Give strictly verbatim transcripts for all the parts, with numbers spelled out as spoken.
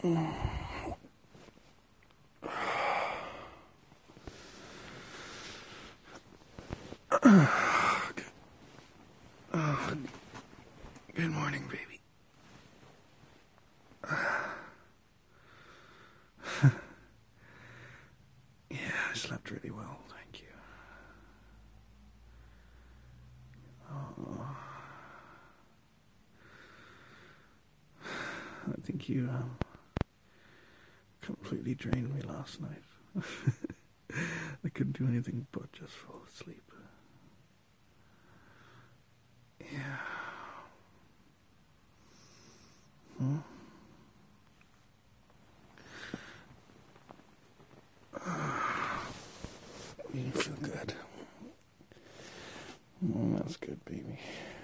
Good. Oh, good morning, baby. Yeah, I slept really well, thank you. Oh, I think you um, completely drained me last night. I couldn't do anything but just fall asleep. Yeah. Hmm? You feel good. Oh, that's good, baby.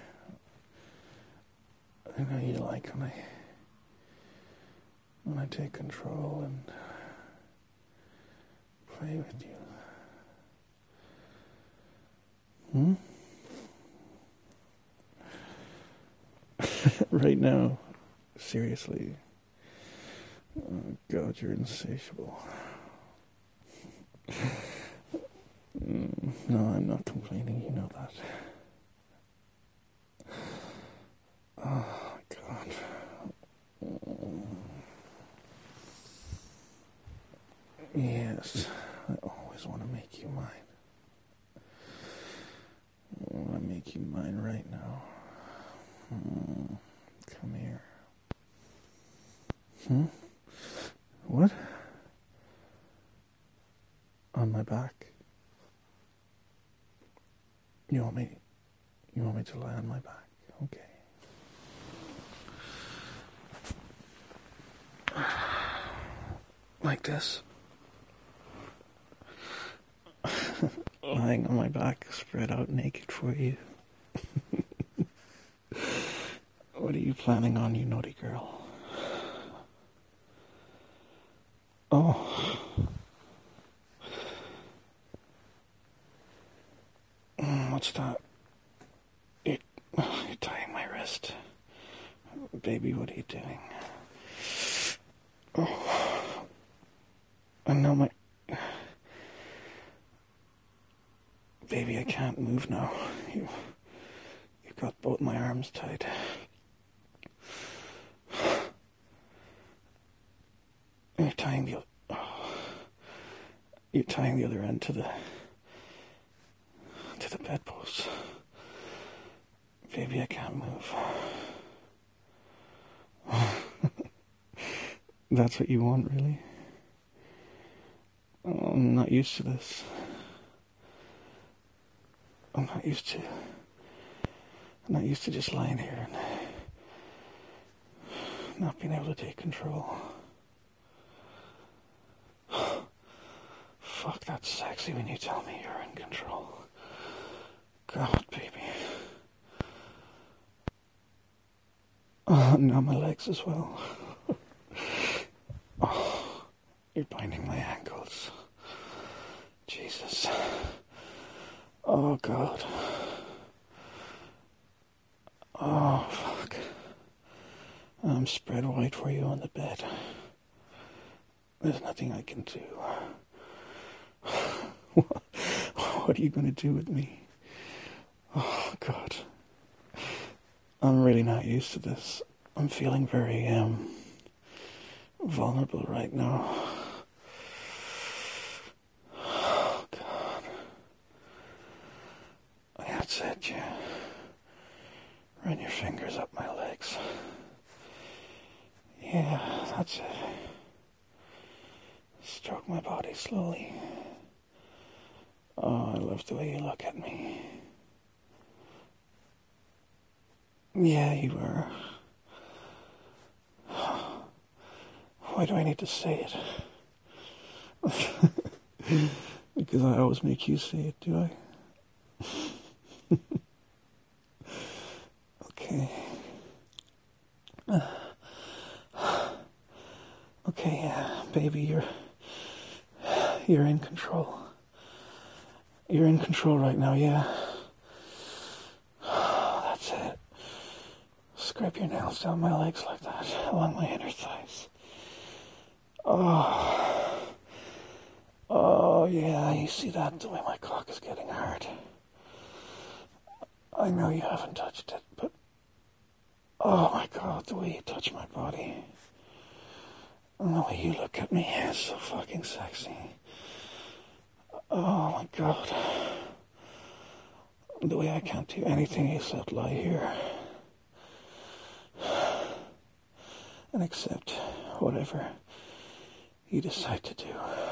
I know you like when I when I take control and play with you. Hmm? Right now, seriously. Oh, God, you're insatiable. Mm, no, I'm not complaining, you know that. Oh, God. Mm. Yes, I always want to make you mine. I want to make you mine right now. Mm. Come here. Hmm? What? On my back? You want me, you want me to lie on my back? Okay. Like this? Lying on my back, spread out naked for you. What are you planning on, you naughty girl? Oh. What's that? You're, you're tying my wrist. Baby, what are you doing? Oh. I know my... Baby, I can't move now. You, you've got both my arms tied. You're tying the... Oh. You're tying the other end to the... to the bedpost. Baby, I can't move. That's what you want, really? Oh, I'm not used to this. I'm not used to... I'm not used to just lying here and not being able to take control. Fuck, that's sexy when you tell me you're in control. God, baby. Oh, now my legs as well. Oh, you're binding my ankles. Jesus. Oh, God. Oh, fuck. I'm spread wide for you on the bed. There's nothing I can do. What are you going to do with me? Oh, God. I'm really not used to this. I'm feeling very, um, vulnerable right now. Oh, God. That's it, yeah. Run your fingers up my legs. Yeah, that's it. Stroke my body slowly. Oh, I love the way you look at me. Yeah, you are. Why do I need to say it? Because I always make you say it, do I? Okay. Okay, yeah, baby, you're... You're in control. You're in control right now, yeah? That's it. Scrape your nails down my legs like that, along my inner thighs. Oh. Oh, yeah, you see that? The way my cock is getting hard. I know you haven't touched it, but... Oh, my God, the way you touch my body. And the way you look at me is so fucking sexy. Oh, my God. The way I can't do anything except lie here. And accept whatever you decide to do.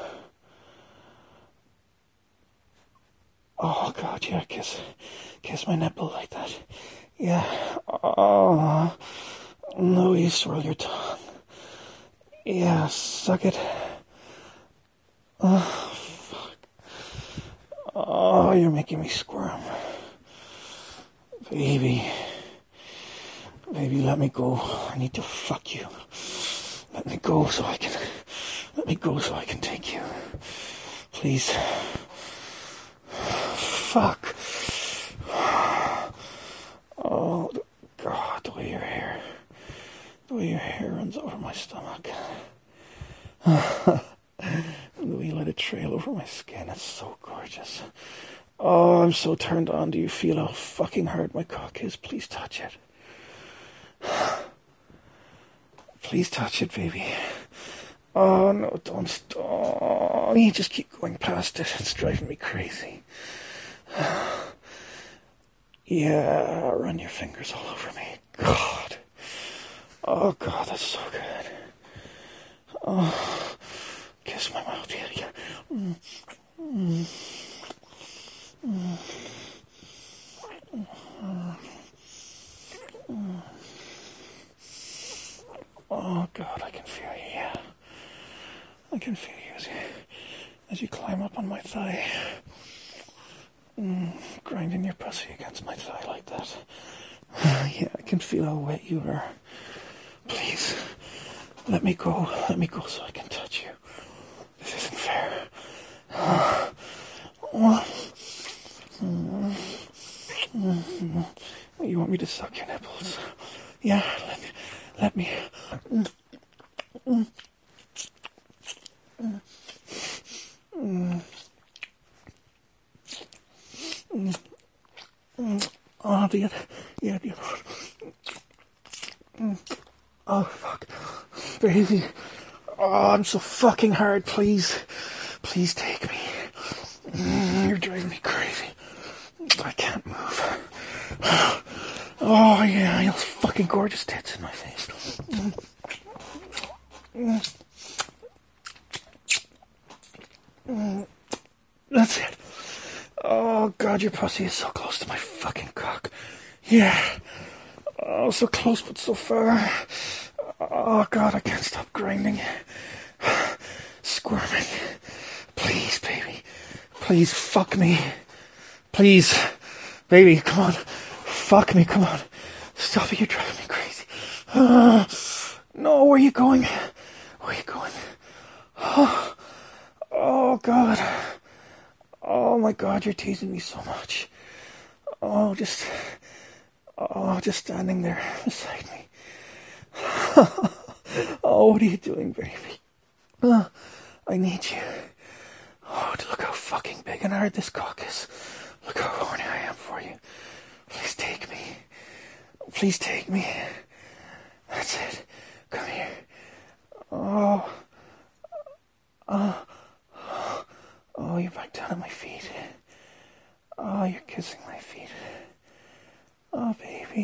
Oh, God, yeah, kiss, kiss my nipple like that. Yeah. Oh, no, you swirl your tongue. Yeah, suck it. Oh, fuck. Oh, you're making me squirm. Baby. Baby, let me go. I need to fuck you. Let me go so I can... Let me go so I can take you. Please. Fuck. Oh, God, the way your hair... The way your hair runs over my stomach. The way you let it trail over my skin, it's so gorgeous. Oh, I'm so turned on. Do you feel how fucking hard my cock is? Please touch it. Please touch it, baby. Oh, no, don't stop. You just keep going past it. It's driving me crazy. Yeah, run your fingers all over me. God. Oh, God, that's so good. Oh, kiss my mouth. Yeah, yeah. Mm. Mm. Mm. Mm. Oh, God, I can feel you, yeah. I can feel you as you, as you climb up on my thigh. Mm, grinding your pussy against my thigh like that. Yeah, I can feel how wet you are. Please, let me go. Let me go so I can touch you. This isn't fair. Oh. Mm. Mm. You want me to suck your nipples? Yeah, let me. Let me. Mm. Mm. Mm. Mm. Mm. Mm. Oh, the other. Yeah, the other one. Mm. Oh, fuck. Baby. Oh, I'm so fucking hard. Please. Please take me. Mm, you're driving me crazy. I can't move. Oh, yeah, those fucking gorgeous tits in my face. Mm. Mm. Mm. That's it. Oh, God, your pussy is so close to my fucking cock. Yeah. Oh, so close but so far. Oh, God, I can't stop grinding. Squirming. Please, baby. Please, fuck me. Please. Baby, come on. Fuck me, come on. Stop it, you're driving me crazy. Uh, no, where are you going? Where are you going? Oh, oh, God. Oh, my God, you're teasing me so much. Oh, just... Oh, just standing there beside me. Oh, what are you doing, baby? Uh, I need you. Oh, look how fucking big and hard this cock is. Look how horny I am for you. Please take me. Please take me. That's it. Come here. Oh. Oh. Oh, you're back down at my feet. Oh, you're kissing my feet. Oh, baby.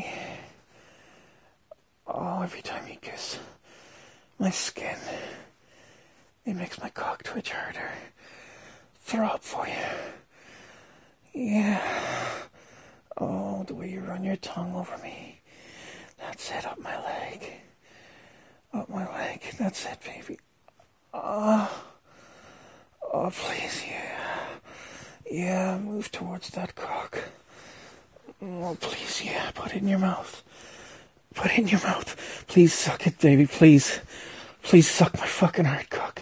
Oh, every time you kiss my skin, it makes my cock twitch harder. Throb for you. Yeah. Oh, the way you run your tongue over me. That's it, up my leg. Up my leg. That's it, baby. Oh. Oh, please, yeah. Yeah, move towards that cock. Oh, please, yeah, put it in your mouth. Put it in your mouth. Please suck it, baby, please. Please suck my fucking hard cock.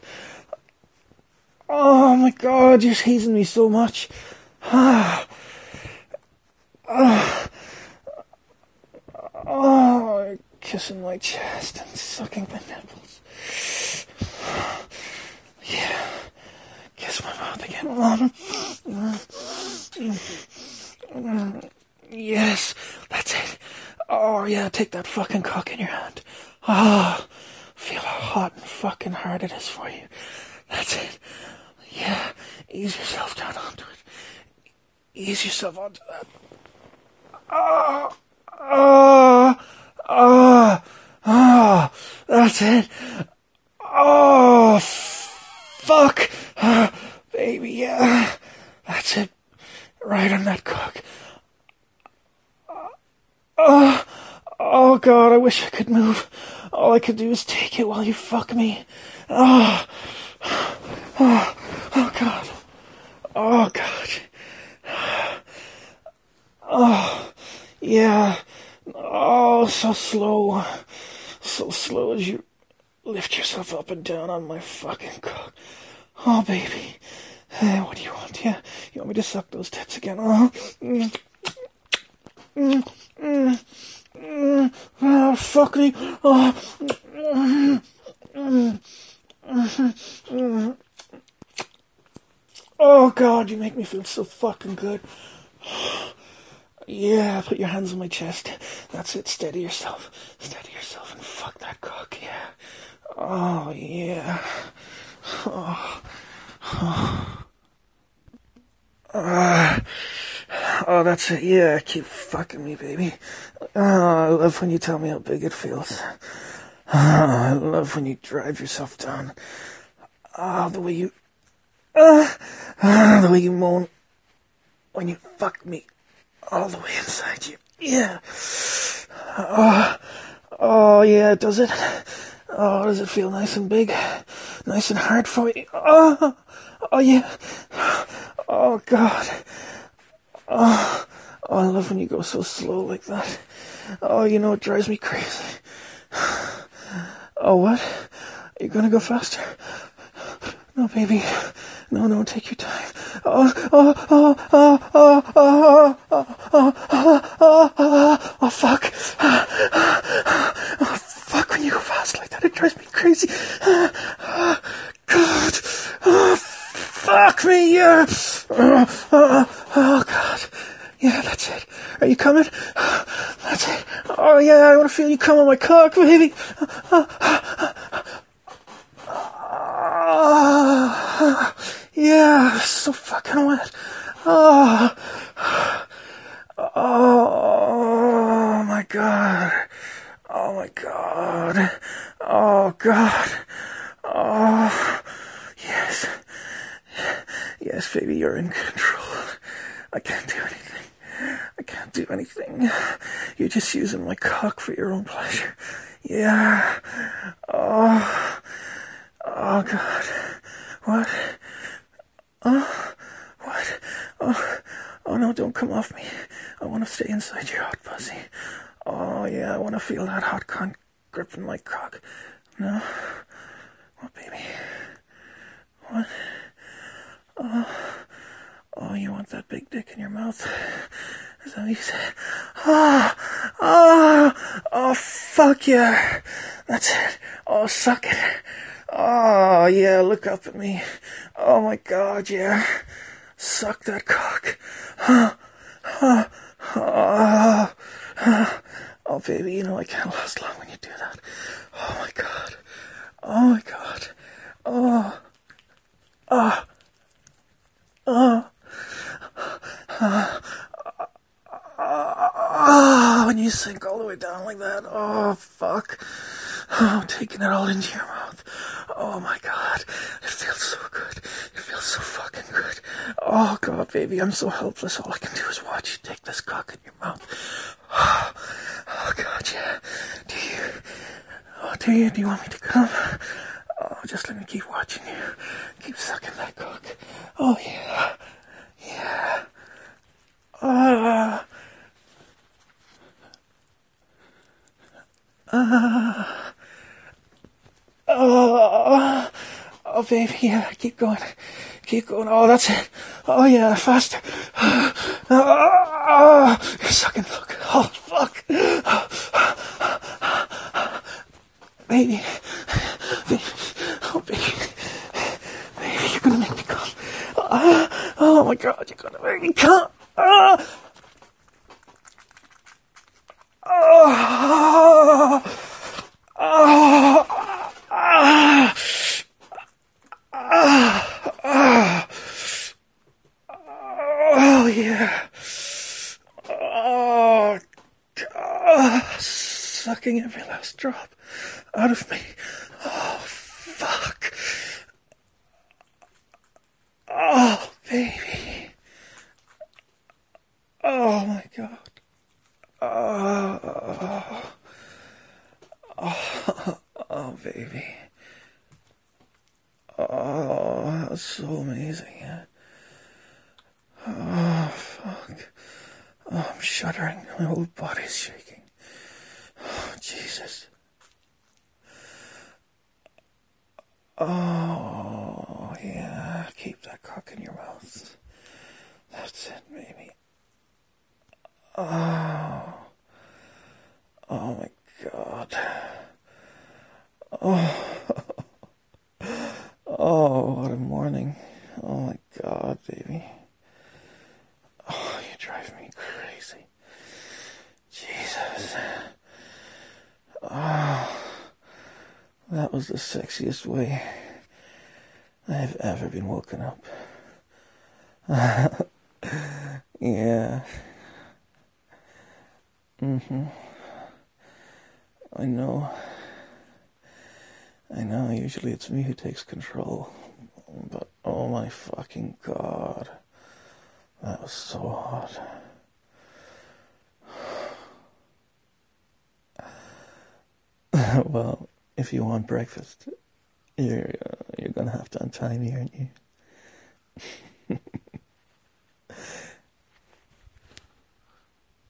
Oh, my God, you're teasing me so much. Ah. Ah. Oh, you're kissing my chest and sucking my nipples. take that fucking cock in your hand. Ah, feel how hot and fucking hard it is for you. That's it. Yeah, ease yourself down onto it. Ease yourself onto that. Ah, ah, ah, ah, that's it. Oh, fuck. Ah, baby, yeah. That's it. Right on that cock. Oh, oh, God, I wish I could move. All I could do is take it while you fuck me. Oh, oh, oh, God. Oh, God. Oh, yeah. Oh, so slow. So slow as you lift yourself up and down on my fucking cock. Oh, baby. Hey, what do you want? Yeah, you want me to suck those tits again? Oh, mm, mm, mm, mm, oh, fuck me. Oh, mm, mm, mm, mm. Oh, God, you make me feel so fucking good. Yeah, put your hands on my chest. That's it, steady yourself. Steady yourself and fuck that cock, yeah. Oh, yeah. Oh, oh. Uh, oh, that's it. Yeah, keep fucking me, baby. Oh, I love when you tell me how big it feels. Oh, I love when you drive yourself down. Oh, the way you... Uh, uh, the way you moan when you fuck me all the way inside you. Yeah. Oh, oh, yeah, does it? Oh, does it feel nice and big? Nice and hard for you? Oh, oh, yeah. Oh, God. Oh, oh, I love when you go so slow like that. Oh, you know, it drives me crazy. Oh, what? Are you gonna go faster? No, baby. No, no, take your time. Oh, oh, oh, oh, oh, oh, oh, oh, oh, oh, oh, oh, fuck. Oh, fuck, when you go fast like that, it drives me crazy. Oh, God. Oh, fuck me, yeah. Oh, oh, oh, God. Yeah, that's it. Are you coming? That's it. Oh, yeah, I want to feel you come on my cock, baby. Oh, oh, yeah, so fucking wet. Oh, oh, my God. Oh, my God. Oh, God. Oh, yes. Yes, baby, you're in control. I can't do anything. I can't do anything. You're just using my cock for your own pleasure. Yeah. Oh. Oh, God. What? Oh. What? Oh. Oh, no, don't come off me. I want to stay inside your hot pussy. Oh, yeah, I want to feel that hot cunt gripping my cock. No? What, baby? What? Oh. Oh, you want that big dick in your mouth? Is that what you said? Oh, oh, oh, fuck yeah. That's it. Oh, suck it. Oh, yeah, look up at me. Oh, my God, yeah. Suck that cock. Oh, oh, oh, oh. Oh, baby, you know I can't last long when you do that. Oh, my God. Oh, my God. Oh, oh, oh. Uh, uh, when you sink all the way down like that, oh, fuck. Oh, taking it all into your mouth. Oh, my God. It feels so good. It feels so fucking good. Oh, God, baby, I'm so helpless. All I can do is watch you take this cock in your mouth. Oh, oh God, yeah. Do you? Oh, do you? Do you want me to come? Oh, just let me keep watching you. Keep sucking that cock. Oh, yeah. Yeah. Uh, uh, oh, oh, baby, yeah, keep going, keep going. Oh, that's it. Oh, yeah, faster. Oh, oh, you're sucking, look. Oh, fuck. Baby, baby, oh, baby, baby, you're gonna make me come. Oh, oh my God, you're gonna make me come. Oh, oh. sucking every last drop out of me. Oh, fuck. Oh, baby. Oh, my God. Oh, oh, oh, baby. Oh, that's so amazing. Oh, fuck. Oh, I'm shuddering. My whole body's shaking. Oh, Jesus. Oh, yeah. Keep that cock in your mouth. That's it, baby. Oh. Oh, my God. Oh. Oh, what a morning. Oh, my God, baby. Oh, you drive me crazy. Jesus. Oh. That was the sexiest way I've ever been woken up. Yeah. Mm-hmm. I know. I know, usually it's me who takes control. But, oh my fucking God. That was so hot. Well, if you want breakfast, you're, uh, you're gonna have to untie me, aren't you?